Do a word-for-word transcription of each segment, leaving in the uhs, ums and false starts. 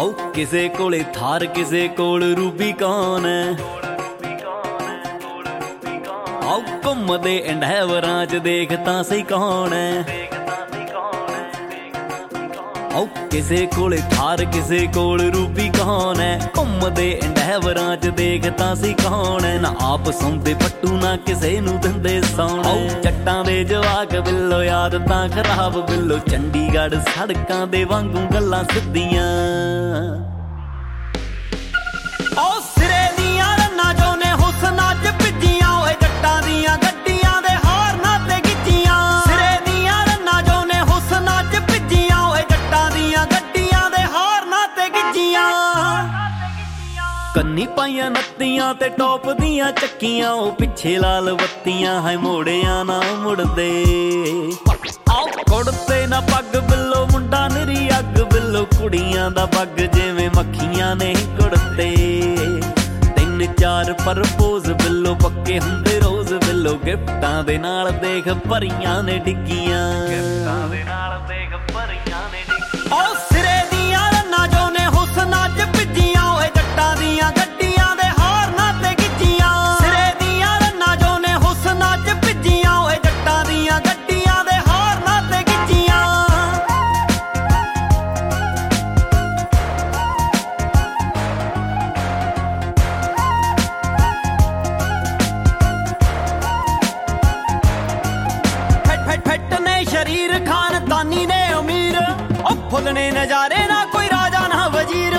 ਆਓ ਕਿਸੇ ਕੋਲੇ ਥਾਰ ਕਿਸੇ ਕੋਲ ਰੂਬੀ ਕੌਣ ਹੈ ਆਓ ਘੁੰਮਦੇ ਇੰਡੈਵਰਾਂ ਚ ਦੇਖ ਤਾਂ ਸਹੀ ਕੌਣ ਹੈ ਆਓ ਕਿਸੇ ਕੋਲੇ ਥਾਰ ਕਿਸੇ ਕੋਲ ਰੂਬੀ ਕੌਣ ਹੈ ਘੁੰਮਦੇ ਇੰਡੈਵਰਾਂ ਚ ਦੇਖ ਤਾਂ ਸਹੀ ਕੌਣ ਹੈ ਨਾ ਆਪ ਸੌਂਦੇ ਪੱਟੂ ਨਾ ਕਿਸੇ ਨੂੰ ਦਿੰਦੇ ਸੌਣ ਆਓ ਜੱਟਾਂ ਦੇ ਜਵਾਕ ਬਿੱਲੋ ਯਾਦ ਤਾਂ ਖਰਾਬ ਬਿੱਲੋ ਚੰਡੀਗੜ੍ਹ ਸੜਕਾਂ ਦੇ ਵਾਂਗੂ ਗੱਲਾਂ ਸਿੱਧੀਆਂ ਆਓ ਸਿਰੇ ਦੀਆਂ ਰੰਨਾਂ ਜੋ ਨੇ ਹੁਸਨਾਂ ਚ ਭਿੱਜੀਆਂ ਓਏ ਜੱਟਾਂ ਦੀਆਂ ਗੱਡੀਆਂ ਦੇ ਹਾਰਨਾਂ ਤੇ ਗਿੱਜੀਆਂ ਸਿਰੇ ਦੀਆਂ ਰੰਨਾਂ ਜੋ ਨੇ ਹੁਸਨਾਂ ਚ ਭਿੱਜੀਆਂ ਓਏ ਜੱਟਾਂ ਦੀਆਂ ਗੱਡੀਆਂ ਦੇ ਹਾਰਨਾਂ ਤੇ ਗਿੱਜੀਆਂ ਕੰਨੀ ਪਾਈਆਂ ਨੱਤੀਆਂ ਤੇ ਟੋਪ ਦੀਆਂ ਚੱਕੀਆਂ ਉਹ ਪਿੱਛੇ ਲਾਲ ਬੱਤੀਆਂ ਹੈ ਮੋੜਿਆਂ ਨਾ ਮੁੜਦੇ ਆਓ ਕੁੜਤੇ ਨਾ ਪੱਗ ਬਿੱਲੋ ਮੁੰਡਾ ਨਿਰੀ ਅੱਗ ਬਿੱਲੋ ਕੁੜੀਆਂ ਦਾ ਪੱਗ ਜਿਵੇਂ ਮੱਖੀਆਂ ਨੇ ਕੁੜਤੇ ਤਿੰਨ ਚਾਰ ਪਰਪੋਜ਼ ਬਿੱਲੋ ਪੱਕੇ ਹੁੰਦੇ ਰੋਜ਼ ਬਿੱਲੋ ਗਿਫਟਾਂ ਦੇ ਨਾਲ ਦੇਖ ਭਰੀਆਂ ਨੇ ਡਿੱਗੀਆਂ ਗਿਫਟਾਂ ਦੇ ਨਾਲ ਦੇਖ ਭਰੀਆਂ ਨੇ ਡਿੱਗੀਆਂ ਉਹ ਸਿਰੇ ਦੀਆਂ ਰੰਨਾਂ ਜੋ ਨੇ ਹੁਸਨਾਂ ਚ ਭਿੱਜੀਆਂ ਓਏ ਜੱਟਾਂ ਦੀਆਂ ਗੱਡੀਆਂ ਦੇ ਹਾਰਨਾਂ ਤੇ ਗਿੱਜੀਆਂ ਸਿਰੇ ਦੀਆਂ ਰੰਨਾਂ ਜੋ ਨੇ ਹੁਸਨਾਂ ਚ ਭਿੱਜੀਆਂ ਓਏ ਜੱਟਾਂ ਦੀਆਂ ਗੱਡੀਆਂ ਦੇ ਹਾਰਨਾਂ ਤੇ ਗਿੱਜੀਆਂ ਫਿੱਟ ਨੇ ਸ਼ਰੀਰ ਖਾਨਦਾਨੀ ਨੇ ਅਮੀਰ ਉਹ ਫੁੱਲ ਨੇ ਨਜ਼ਾਰੇ ਨਾ ਕੋਈ ਰਾਜਾ ਨਾ ਵਜ਼ੀਰ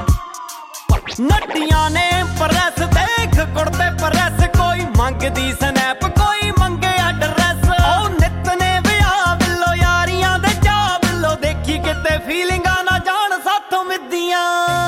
ਨੱਟੀਆਂ ਨੇ ਪ੍ਰੈਸ ਦੇਖ ਕੁੜਤੇ ਪ੍ਰੈਸ ਕੋਈ ਮੰਗਦੀ ਸਨੈਪ ਕੋਈ ਮੰਗੇ ਐਡਰੈਸ ਉਹ ਨਿੱਤ ਨੇ ਵਿਆਹ ਬਿੱਲੋ ਯਾਰੀਆਂ ਦੇ ਚਾਹ ਬਿੱਲੋ ਦੇਖੀ ਕਿਤੇ ਫੀਲਿੰਗਾਂ ਨਾ ਜਾਣ ਸਾਥੋਂ ਮਿੱਦੀਆਂ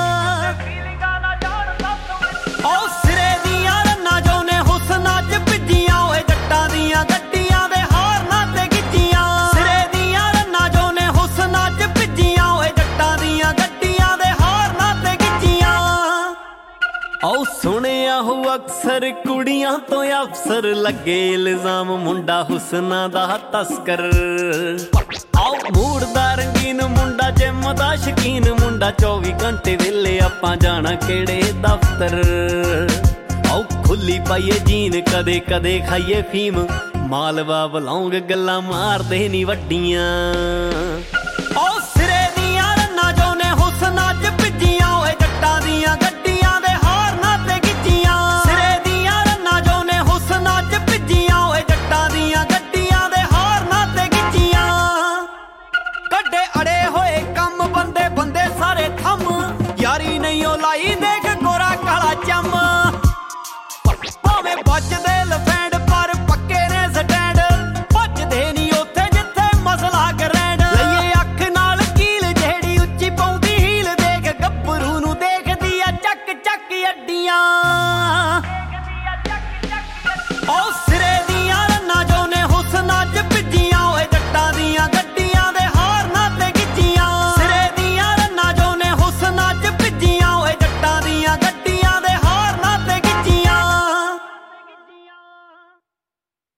ਉਹ ਸਿਰੇ ਦੀਆਂ ਰੰਨਾਂ ਜੋ ਨੇ ਹੁਸਨਾਂ ਚ ਭਿੱਜੀਆਂ ਓਏ ਜੱਟਾਂ ਦੀਆਂ ਗੱਡੀਆਂ ਦੇ ਹਾਰਨਾਂ ਤੇ ਗਿੱਜੀਆਂ ਸਿਰੇ ਦੀਆਂ ਰੰਨਾਂ ਜੋ ਨੇ ਹੁਸਨਾਂ ਚ ਭਿੱਜੀਆਂ ਓਏ ਜੱਟਾਂ ਦੀਆਂ ਗੱਡੀਆਂ ਦੇ ਹਾਰਨਾਂ ਤੇ ਗਿੱਜੀਆਂ ਆਓ ਸੁਣਿਆ ਹੋ ਅਕਸਰ ਕੁੜੀਆਂ ਤੋਂ ਅਫਸਰ ਲੱਗੇ ਇਲਜ਼ਾਮ ਮੁੰਡਾ ਹੁਸਨਾਂ ਦਾ ਤਸਕਰ ਆਓ ਮੂਡ ਦਾ ਰੰਗੀਨ ਮੁੰਡਾ ਜਿੰਮ ਦਾ ਸ਼ਕੀਨ ਮੁੰਡਾ ਚੌਵੀ ਘੰਟੇ ਵੇਲੇ ਆਪਾਂ ਜਾਣਾ ਕਿਹੜੇ ਦਫ਼ਤਰ ਆਓ ਖੁੱਲੀ ਪਾਈਏ ਜੀਨ ਕਦੇ ਕਦੇ ਖਾਈਏ ਫੀਮ ਮਾਲਵਾ ਬਲੌਂਗ ਗੱਲਾਂ ਮਾਰਦੇ ਨੀ ਵੱਡੀਆਂ